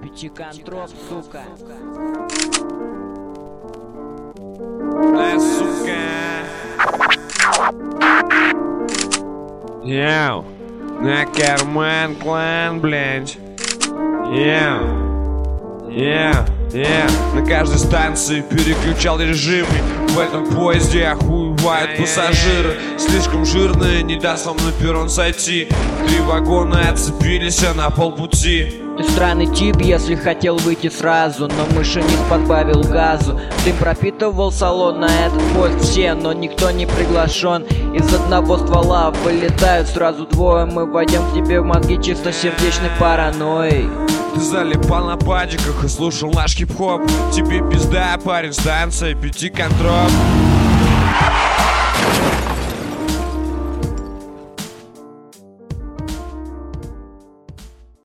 Пятиконтроп, сука. Сука. Йоу, на карман клан, блядь. На каждой станции переключал режимы. В этом поезде охуевают пассажиры. Слишком жирные, не даст вам на перрон сойти. 3 вагона отцепились на полпути. Ты странный тип, если хотел выйти сразу, но машинист подбавил газу. Дым пропитывал салон на этот поезд все, но никто не приглашен. Из одного ствола вылетают сразу двое. Мы войдем к тебе в мозги чистосердечной паранойей. Ты залипал на падиках и слушал наш хип-хоп. Тебе пизда, парень, станция Пятиконтроп.